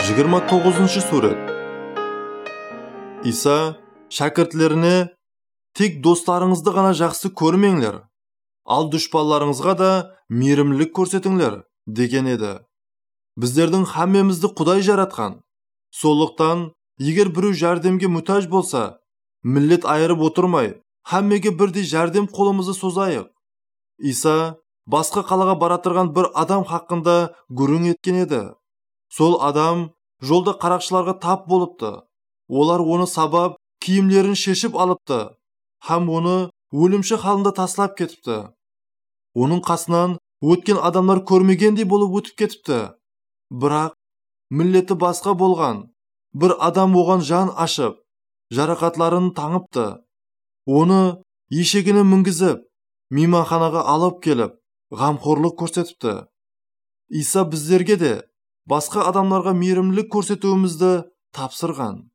29 surat. İsa şagirdlerini "Tek dostlarыңызды ғана жақсы көрмеңлер, ал дұшпанларыңызға да мейірімділік көрсетіңлер" деген еді. Біздердің хаммемізді Құдай жаратқан. Сондықтан, егер біреу жәрдемге мұқтаж болса, миллет айырып отырмай, хаммеге бірдей жәрдем қолымызды созайық. Иса басқа қалаға баратырған бір адам хақында гүрің еткен еді. Сол адам жолда қарақшыларға тап болыпты. Олар оны сабап, киімдерін шешіп алыпты, һәм оны өлімші халында таслап кетіпті. Оның қасынан өткен адамдар көрмегендей болып өтіп кетіпті. Бірақ миллеті басқа болған бір адам оған жан ашып, жарақатларын таңыпты. Оны ешегіне мінгізіп, мейманханаға алып келіп, ғамқорлық көрсетіпті. Иса біздерге де басқа адамдарға мейірімділік көрсетуімізді тапсырған.